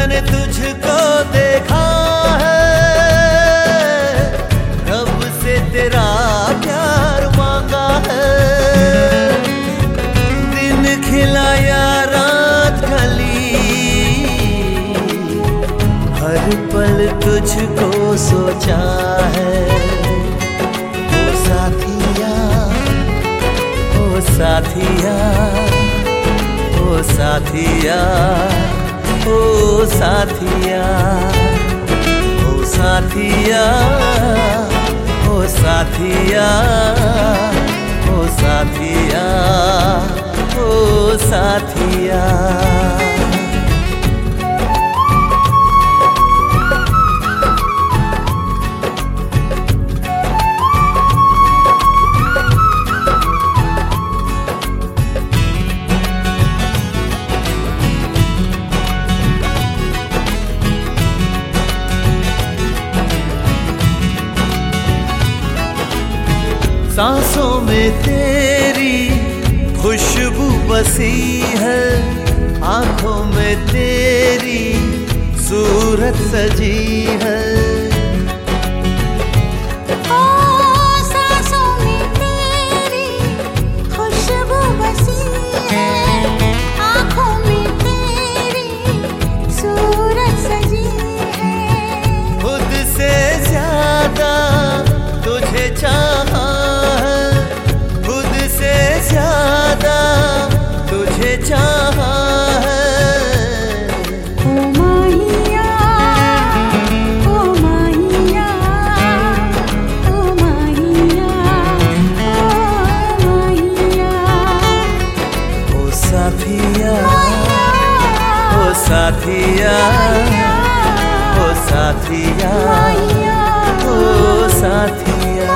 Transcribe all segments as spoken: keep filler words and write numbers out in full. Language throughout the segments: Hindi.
मैंने तुझको देखा है, रब से तेरा प्यार मांगा है। दिन खिलाया रात ढली, हर पल तुझको सोचा है। ओ साथिया, ओ साथिया, ओ साथिया, ओ साथिया, ओ साथिया, ओ साथिया, ओ साथिया, ओ साथिया। सांसों में तेरी खुशबू बसी है, आंखों में तेरी सूरत सजी है। ओ सांसों में तेरी खुशबू बसी है, आंखों में तेरी सूरत सजी है। खुद से ज्यादा तुझे चाहा, ज्यादा तुझे चाहा है। ओ माहिया, ओ माहिया, ओ माहिया, ओ माहिया। ओ साथिया, ओ साथिया, ओ साथिया, ओ साथिया।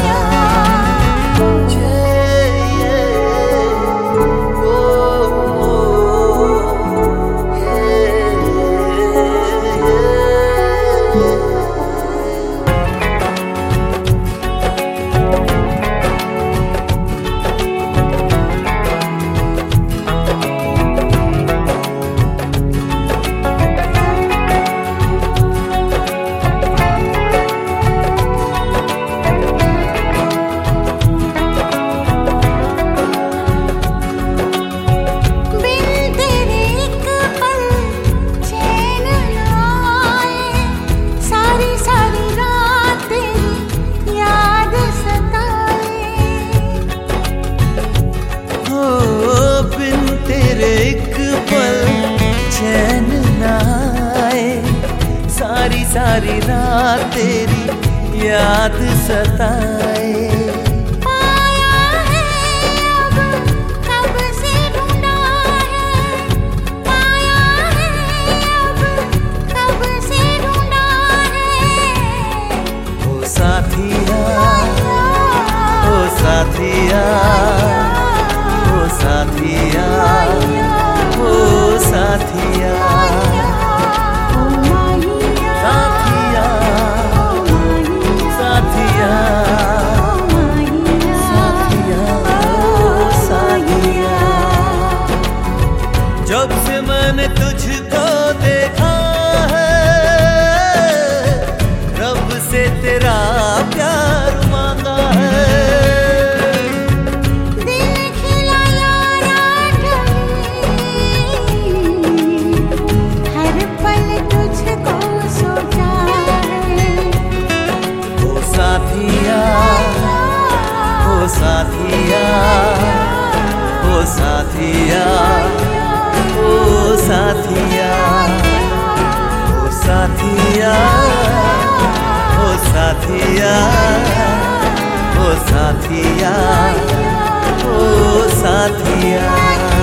सारी सारी रात तेरी याद सताए। पाया है अब कब से ढूंढा है, पाया है अब कब से ढूंढा है। ओ साथिया, ओ साथिया, ओ साथिया, ओ साथिया। जब से मैंने तुझको देखा है, रब से तेरा प्यार मांगा है। दिल खिलाया रात ढली, हर पल तुझको सोचा है। ओ साथिया, ओ साथिया, ओ साथिया, ओ साथिया, ओ साथिया, ओ साथिया, ओ साथिया, ओ साथिया।